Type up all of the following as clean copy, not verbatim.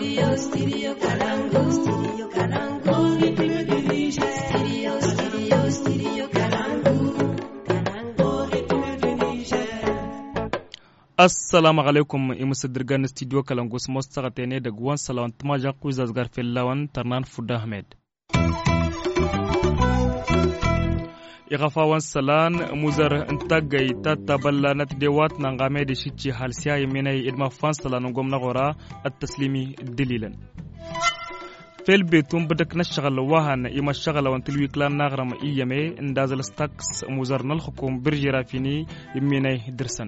Assalamu alaikum imusa dirgan studio Kalangus mostaqatene da gwan salawan tumaja kuizaz garfelawan tarnan Fuda Ahmed. Igafawan salan muzar intagay tataballa natdewat nangame de shichi halsiya yemina idma fan salan gomna gora at-taslimi dalilan. Fel betum badak nashghal wahan ima shaghala wan tilwi klan nagram iyame indazal staks muzar nal hukum birjira fini yemina dirsan.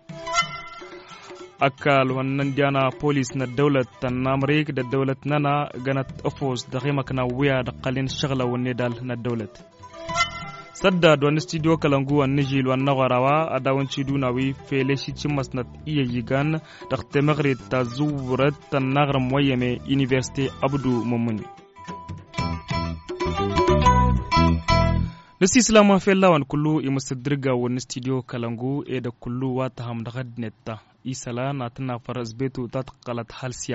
أكال وننديانا بوليس ندولة النامريك الدولة نانا جنت أفوز دقيمة كناوية دقالين الشغلة والندال ندولة سداد ونستيديو كلانجو والنجيل والنغراوا أداون شيدوناوي في ليشي تشمسنت إيجيغان دقت مغرب تزورت النغرم ويمي يونيفرسيتي أبدو ممني نسي سلام في الله كله يمسدرجا ونستيديو كلانجو إذا كله واتهم دغد نتا isala natna faras betu tatqalat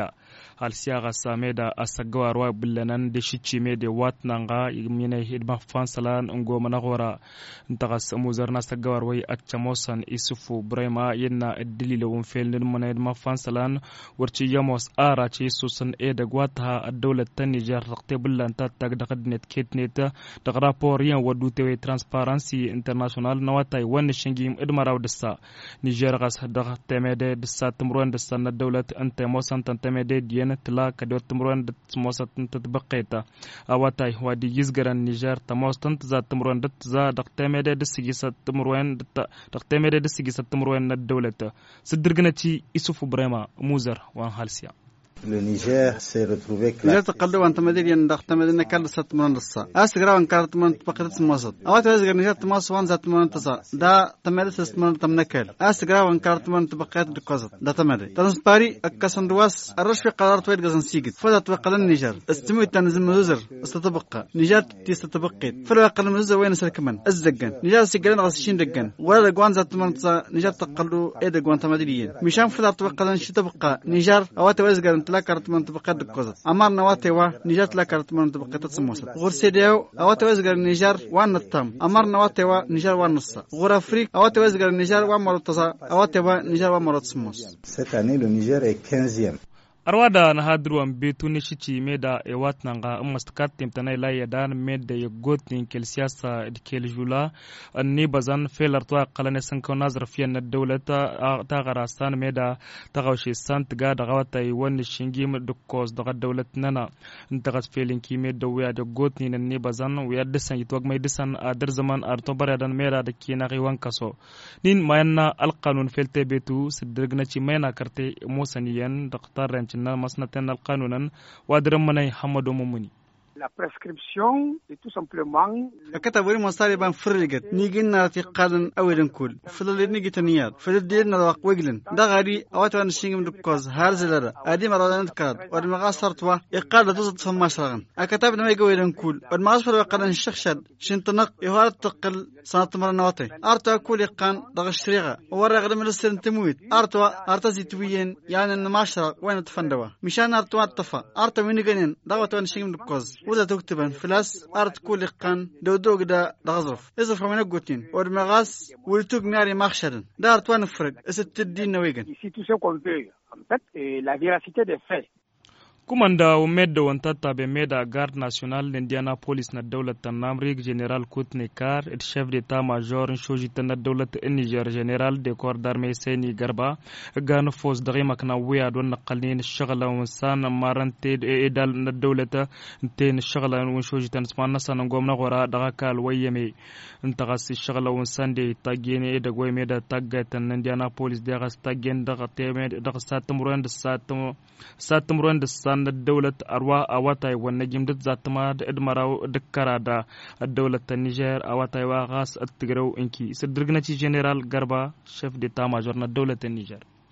halsiya gasameda asagwa arwa billanan de shichime de watnanga yimina hidma fansalan ngo managora ntagas muzarna sagwa arwa atchamosan isufu brema yenna dilile won felnin mana hidma fansalan warchi yamos ara chi susan e de gwata ad-dawlat Niger raqte billan tatagdaqadnet ketnet da rapport yan wadute transparency international nawatay wan shingim idmaraw dissa Niger gas da teme de ساتمرون دستان الدولة أنت موسان تنتمي ديانة تلا كدوت تمرون دتموسات تتبقيتا أواتاي وادي يزجر النيجر تموسان تزا تمرون دتزا دقتمي دسجيسات تمرون دقتمي دسجيسات تمرون الدولة سدرجنتي يسوف بريما موزر وان هالسيا Le Niger s'est retrouvé Niger تقلوا أنت مدير يندخت مدينة كارد ست من الصا أستقرأ أن كارد من بقيت الموسط أوقات أزجر نيجر تماس وان زات من تصا دا تمدير ست من تمنكل أستقرأ أن كارد من بقيت دكوزت دا تمدير تنسباري أكسن رواس الرش في قرار تويد جزن سيجد فدا توقع النيجر استموي تنزل مزر استطبقة نيجر تستطبقت فلو أقل مزر وين سر كمان الزجن نيجر سجلنا غسشين دجن ولا جوان زات من تصا نيجر تقلوا إيه جوان تمديرين مشان فدا توقع شيء تبقى نيجر أوقات أزجر لا كارت من طبقات دكوزت أمر نواتيوا نيجر لا كارت من طبقات تسموست غرسيديو أواتوا أزجر نيجر وان التام أمر نواتيوا نيجر وان نص غور أفريق أواتوا أزجر نيجر وان مرتزا أواتوا نيجر وان مرت سموس. Cette année, le Niger est 15e. arwada na hadruwan betu ne shici meda e watnanga mastakat timtana ila yadan meda yegotnin kel siyasa kel jula anni bazan felar to qalane sanko nazar fi an dawlata ta garastan meda tagawshi sant ga dagawata wani shingim dukkos daga dawlat nana intagas felin ki meda wiya de gotnin anni bazan wiya desan yitwag may desan adar zaman arto baradan meda de kina riwan kaso nin mayanna alqanun felte betu sidirgna ci mayna karte musaniyan daqtar na masnatan alqanunan wadrammanay hamadu mumuni La prescription est tout simplement كتب ولي مصاري بان فرقت نيجينا في قادن أولن كل فضل نيجي تنيار فضل ديرنا ذاق وجلن ده غادي أوتوا نشينج من دكوز هارزلرا أدي مرة نتكاد ودمغاس صرتوا إقادة تصد فما شرعن أكتب نما يجوا ولن كل ودمغاس فرق قادن شخشد شنتنق يهار تقل سنة مرة نواتي أرتوا كل يقان دغ الشريعة ورا غدا من السن تموت أرتوا زيتوين يعني النماشرة وين تفندوا مشان أرتوا الطفا أرتوا وين جنين دعوة نشينج من دكوز وذا تكتبن فلاس أرت كل قان دودوق دا دغزرف إذا فمن قوتين ورمغاس ولتوق ناري مخشرن دار توان فرق استدين نويجن ici tout ce qu'on veut en fait la véracité des faits. Kumanda umedda wantata be meda garde national l'Indiana police na dawlat Namrik general Kutnikar et chef d'état major shojita na dawlat Niger general de corps d'armée Seni Garba gan fos dagima kana wiya don naqalin shagala wansan marante edal na dawlata ten shagala wan shojita nasman sana gomna gora daga kal wayeme intagas shagala wansan de tagene de goy meda tagatan Indiana police de gas tagen daga teme daga satumruan de satumruan de الدولة أروا أواتاي والنجم دت ذات ما إدمراو دكرادا الدولة النيجر أواتاي وغاس التجرو إنكي سدرجنا جنرال غربا شيف ديتا ماجورنا الدولة النيجر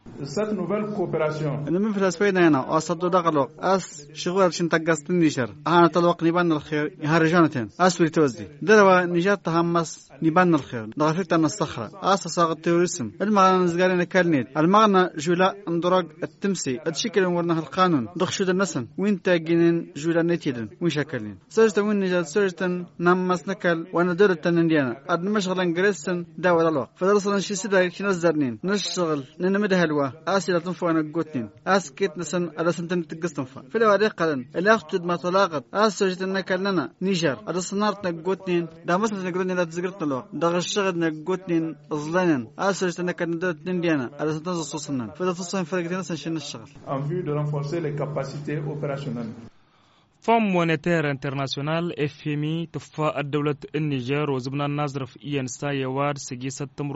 Cette nouvelle coopération. إنما في الأسبوعين هنا أصدق دقلق شغل شن تجست النيشر أنا طلق نبان الخير يهرجانتين أسوي توزي دروا نجات تهمس نبان الخير دغفت أن الصخرة صاغ التوريسم المغنى نزجارنا كالنيت المغنى جولا اندراج التمسي الشكل ورنه القانون دخشود النسن وين تاجين جولا نتيدن وين شكلين سجت وين نجات سجتن نمس نكل وانا درت انديانا اد مشغل جريسن داول الله فدرسنا شي سدا نزرنين نشتغل ننمد هلوا اسئله تنفونا قوتين اسكت نسن على سنتن تقصنفا في الوادي قلن الاخت ما طلاقت اسجت نكلنا نيجر على صنارتنا قوتين دا مثلا نقولنا لا تزقرت له دا الشغل قوتين ظلنا اسجت نكلنا درت انديانا على سنتن صوصنا فدا تصين فرقتين نشن الشغل en vue de renforcer les capacités opérationnelles. Fonds monétaire international FMI تفا الدولة النيجر وزبنا النظر في إنسا يوار سجي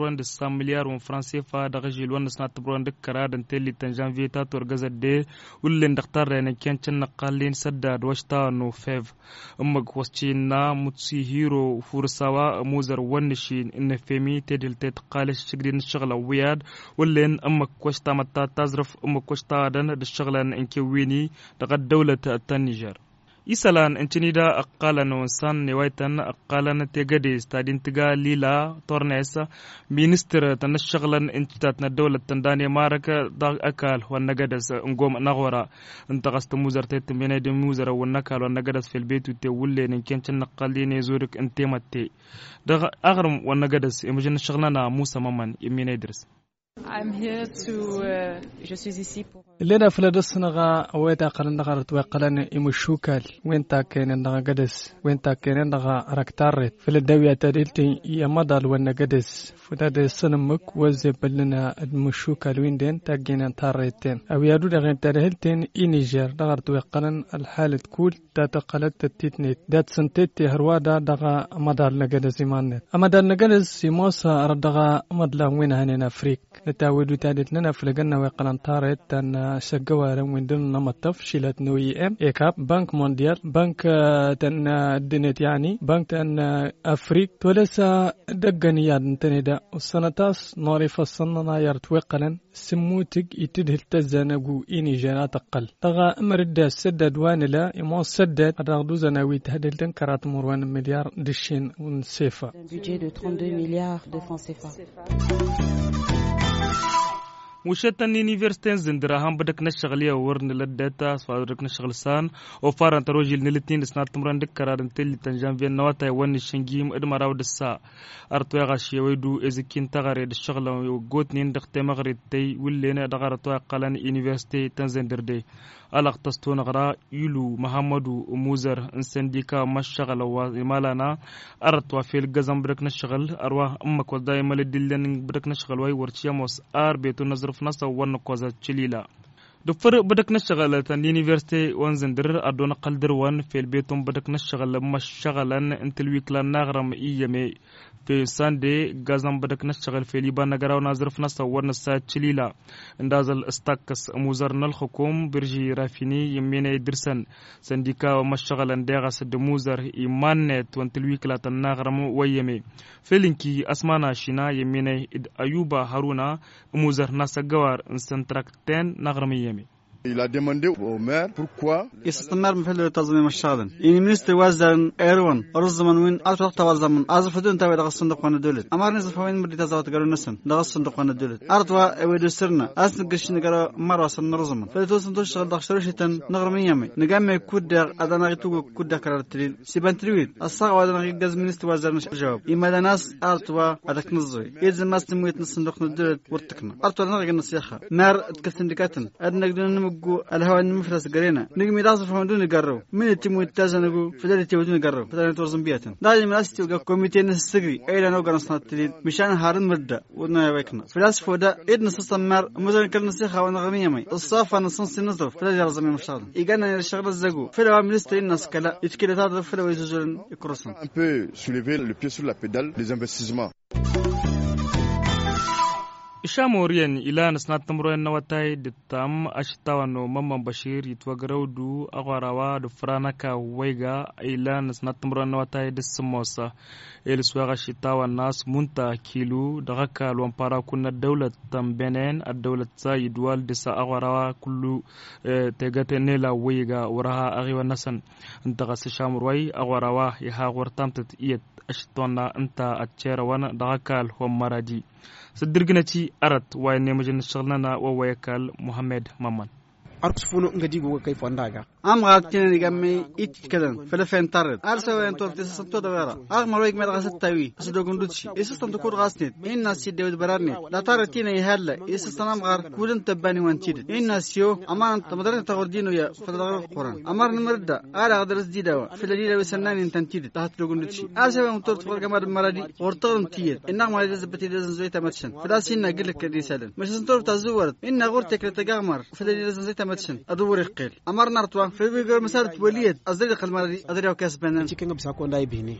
6 مليار من فرنسي فدغجي الوان سنة تبرون دكرا دنتلي تنجان فيتا تورغز دي ولين دختار رين كان تشن قالين سداد واشتا نو فيف امك وستينا متسيهيرو فرساوا موزر ونشين ان FMI تدل تقالش شغدين الشغله وياد ولين امك واشتا متا تزرف امك واشتا دن الشغلان انكي ويني دغ دولة النيجر isalan intinida aqalan wansan niwaitan aqalan tegadi stadin tiga lila tornes minister tan shaglan intat na dawlat tandani maraka dag akal wan nagadas ngom nagwara intaqast muzartat minadi muzara wan nakal wan nagadas fil bayt te wulle nin kencin naqalini zurik intematti dag agram wan nagadas imajin shaglana musa maman imina idris. I'm here to je suis ici pour لنا فلدسنا ويتا قلنا نغرت وقلنا إمشوكال وين تاكين نغقدس وين تاكين نغا ركتارت فلدوية تدلتي يمضل ونقدس فداد سنمك وزب لنا المشوكال وين دين تاكين تاريتين أو يادو دغين ترهلتين إنيجر نغرت وقلنا الحالة كول تاتقلت التيتنيت دات سنتيتي هروادا دغا مدار نقدس يمانت أما دار نقدس يموسى ردغا مدلا وين هنين أفريق نتاودو تادلتنا فلقنا وقلنا تاريت تان شجوارا من ضمن نمط شيلات نوي ام ايكاب بنك مونديال بنك تن الدنيت يعني بنك تن افريق ولسا دقنيات تندا والسنتاس نوري فصلنا يرتوقلا سموتك يتدهل تزانقو إني جانات أقل تغا أمرد سدد وانلا إمو سدد الرغدو زناوي تهدل تنكرات مروان مليار دشين ونسيفا budget de 32 milliards de francs CFA. وشتن يونيفرسيتين زندرا هم بدك نشغلية ورن للداتا صادرك نشغل سان وفارن تروجي لنلتين سنات تمرن دكرار انتلي تنجان في النواتا يوان الشنجيم ادمارا ودسا ارتوى غاشي ويدو ازكين تغاري الشغل وقوتنين دختي مغري تي ولينا دغارتوى قلان يونيفرسيتي تنزندر دي ألاق تستون غرا يلو محمدو موزر انسنديكا مشغل ومالانا ارتوى في القزم بدك نشغل اروى امك وداي مالدلين بدك نشغل واي ورشياموس بيتو نظر في نصا ونقوزا تشليلا دفر بدك نشغل تن يونيفرسيتي وانزندر ادونا قلدر وان في البيتم بدك نشغل مشغلا انت الويكلا نغرم ايامي في ساندي غازم بدك نشغل في ليبان نغراو نظر في نصا ونسا تشليلا اندازل استاكس موزرنا الحكوم برجي رافيني يميني درسن سنديكا ومشغلا ديغاس دموزر ايمانت وانت الويكلا تنغرم ويامي فيلينكي اسمانا شينا يميني ايوبا هارونا موزر ناسا غوار انسنتراكتين نغرمي. Il a demandé au maire pourquoi يستمر محل تنظيم الشغل يعني منستر وزن ايرون رزمن وين اطرق توزمن ازف دون تاوي دغ الصندوق وانا دولت امر نزف وين بدي تزاوت قالوا نسن دغ الصندوق وانا دولت ارتوا ويدو سرنا اسن قش نقرا مره سن رزمن فتوسن تشتغل دغ شرشتن نغرمي يمي نقام كود ادنا تو كود كرارتريل سيبان تريد الصاغ ودنا غاز منستر وزن جواب اما ناس ارتوا هذاك نزوي اذا ما استميت الصندوق ندولت ورتكنا ارتوا نرجع النصيحه نار تكسندكاتن ادنا الهواء المفرس قرينا نجمي داس فهمدون يقروا من التيم يتزنقوا فدار تيودون يقروا فدار توزن بياتن دايما الناس تلقى كوميتي نسقي ايلا نو قرصنا التليل مشان هارن مردا ودنا يبكنا فلاسفه ده ادنا سستمر مثلا كل نصيحه ونغميه مي الصافه نصنص نظرف فدار يرزم المشتغل يقالنا الشغل الزقو فلا منستر الناس كلا يتكل هذا فلا ويزجون يكرسون un peu soulever le pied sur la pédale des investissements. ishamoriyan ila nasna tamroyan nawatay ditam ashtawano mamman bashir yitwagarawdu aqwarawa du franaka wayga ila nasna tamroyan nawatay dismosa eliswaga shitawa nas munta kilu dagaka lwampara kunna dawlat tambenen ad-dawlat sayidwal disa aqwarawa kullu tegatenela wayga waraha agiwa nasan intagas shamurway aqwarawa yaha wartamtat iyat ashtona anta atcherawana dagakal maradi sadirgnati arat way nemajin shaghlana wa wayakal Muhammad Maman arkusfuno ngadigo kay fondaga am gaatini gamme itkadan falafen tarad arsa wayan tortis santo dawara ag marwayg mad gasat tawi asdogunduchi isastan tukur gasnit inna sidewd bararni la taratina yahalla isastan gar kulun tabani wantid inna siyo aman tamadarna tagordino ya fadar quran amar nimarda ala gadras didawa filalila wasanani tantid tahat dogunduchi arsa wayan tort farga mad maradi ortagum tiyad inna ma yazbati zoyta matsan fadasinna gilek kadisalan mش santor tazuwart inna gortek latagmar filalila zoyta أدور القيل أمرنا رتوا في بيجر مسارة وليد أزرق المرة أدري وكاس بيننا تيجي بساكون داي بيني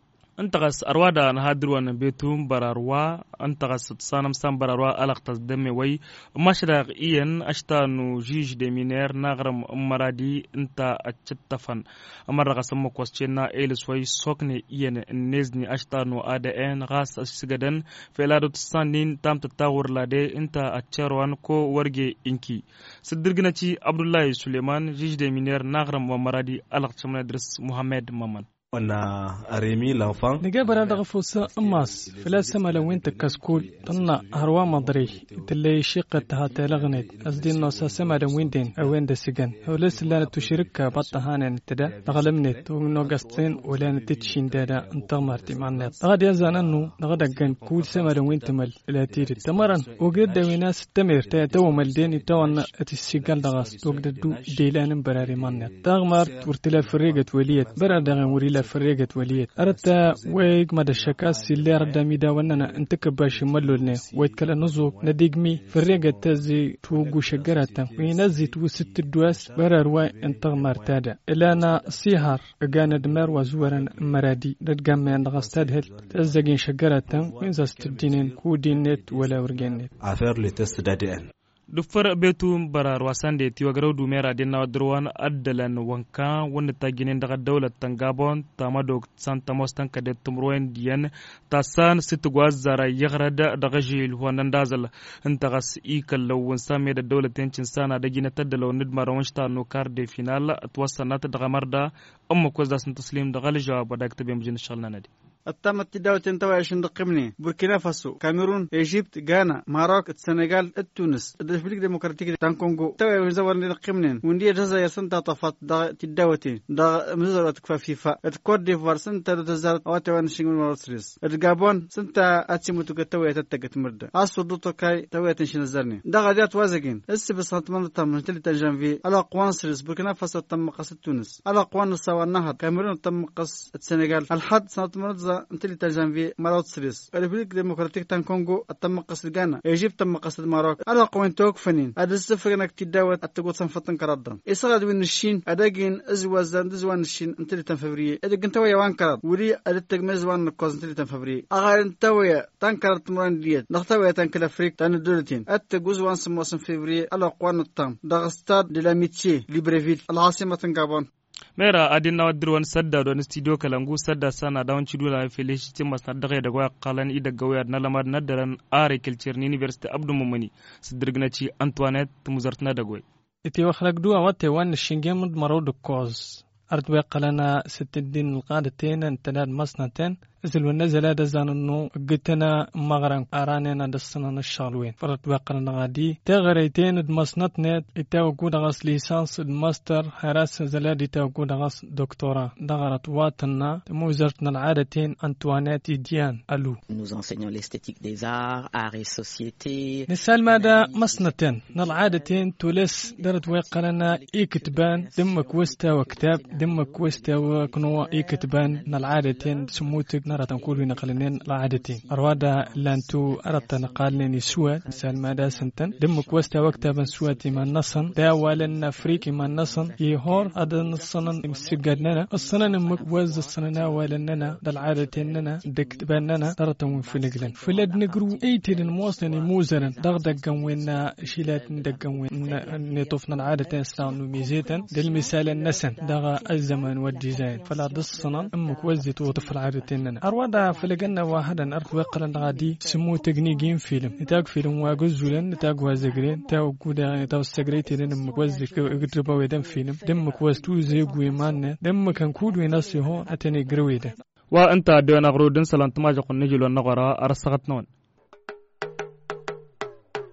انتقص أروادا نهادروا بيتهم براروا انتقص تصانم سام براروا ألق تصدمي وي مشرق إيان أشتانو جيج دمينير نغرم مرادي انت أتشتفن أمر قسم كوستشينا إيلس وي سوكني إيان نزني أشتانو ADN غاس أشسجدن فلادو تصانين تام تتاور لادي انت أتشاروان كو ورجي إنكي صدرقناتي عبد الله سليمان جيج دمينير نغرم ومرادي ألق تشمنا درس محمد مامان On a remis l'enfant. نجابر هذا غفوسة أماس فلا سما لو أنت كسكول طلنا هروا مضري تلي شقة هات لغنت أزدين نص سما لو ويندين أو وين دسجن ولس لا تشارك بطهان تدا تغلمنت ونوجستين ولا نتشين دادا انتمرتي معنا غادي يزان أنه غدا جن كل سما لو وين تمل لا تيري تمرن وجد وناس تمر تأتوا ملدين تونا السجن دغاس توجدوا ديلان براري معنا تغمر ورتلا فريقة وليد برادة وريلا فريقة وليد أردت ويك مدى الشكاس اللي أرد ميدا وأننا انتكباش ملولنا ويتكلا نزوك نديقمي فريقة تازي توقو شجرة وينزي تو ست الدواس براروا انتغمار تادا إلا أنا سيهار أقانا دمار وزورا مرادي ردقامي عند غستاد هل تازاقين شجرة وينزا ستدينين كودين نت ولا ورقين نت affaire le test d'ADN. dufar betu barar wasande tiwagaro dumera dinna drwan addalan wanka wanda taginen daga dawlat tangabon tamadok santa mostan kadet tumroen diyan tasan sitgwaz zara yagrada daga jil wanandazal intagas ikallo wansame da dawlatin sana da gina tadalo nidmar wanshta no kar de final atwasanat daga marda amma ko zasan taslim daga jawab da ktabe mujin shalna nadi التمت دعوة تنتوي دقمني بوركينا فاسو كاميرون إيجيبت غانا ماروك السنغال تونس الريبوبليك ديمقراطية تاع كونغو توي وزور دقمنين وندي الجزائر سنتا طفات تدعوتين دا مزور تكفى فيفا الكوت ديفوار سنتا تزار اوتوان شينغون مارسريس الغابون سنتا اتيموتو كتوي تتكت مرد اسو دوتو كاي توي تنشن زرني دا غاديات وازقين اس بسنت من تم جانفي على قوانسريس بوركينا فاسو تم قص تونس على قوان سوا النهر كاميرون تم قص السنغال الحد سنت من انتلي تجانفي ماروت سريس الريبوبليك ديمقراطيك تاع كونغو تم قصد غانا ايجيبت تم قصد ماروك على قوين توك فنين هذا السفر انك تداوت اتقوت سنفتن كردان اسغاد وين الشين اداغين ازوازان دزوان الشين انتلي تن فبراير اذا كنت ويا وان كرد وري ادتغمز وان كوز انتلي تن فبراير اغار انت ويا تان كرت مران ديت نختوي تان كلافريك تان دولتين اتغوز وان سموسن فبراير على قوان التام داغستاد دي لاميتشي ليبريفيل العاصمه غابون mera adin na wadruwan sadda don studio kalangu sadda sana da wanci dula felicity mas na daga daga qalan ida gawayar na lamar nadaran are culture university abdu mumani sidirgnaci Antoinette muzartna dagway iti wakhlaq duwa wate wan shingem marod koz أردوي قلنا ست الدين القادتين انتناد مسنتين إذن ونزل هذا زانو قتنا مغرن أرانينا دستنا الشغلوين فردوي قلنا غادي تغريتين دمسنتنت إتاوكود غاس ليسانس الماستر هراس زلادي تاوكود غاس دكتورا دغرت واتنا موزرتنا العادتين أنتوانيت ديان ألو Nous enseignons l'esthétique des arts, arts et société. نسال ماذا مسنتين نالعادتين تولس دردوي قلنا إيكتبان دمك وستا وكتاب دمك وستا وكنوا إيكتبان نالعادتين سموتك نرى تنقول نقلنين العادتين أروادا لانتو أردت نقالني سوى مثال ما دا سنتن دمك وستا وقتا بن سواتي ما نصن دا والن فريكي ما نصن يهور أدن الصنن مسجدنا الصنن مكوز الصننا والننا دا العادتين دكت باننا ترتم في نقلن فلد نقرو ايتين موصلني موزنا دغدقن وين شيلات ندقن وين نطفنا العادة استعملوا ميزيتا للمثال النسن دغا الزمن والديزاين فلا دصنا امك وزت وطف العادتين أروادا فلقنا واحدا أرك وقرا غادي سمو تكنيكين فيلم نتاق فيلم واجوزولن نتاق وازقرين تاو كودا تاو استقريتي لنمك وزك اقتربا ويدم فيلم دمك وزتو زيق ويمان دمك كنكود ويناسي هون أتني قرويدا وأنت دينا غرودن سلانتما جقن نجل ونغرا أرسغت نون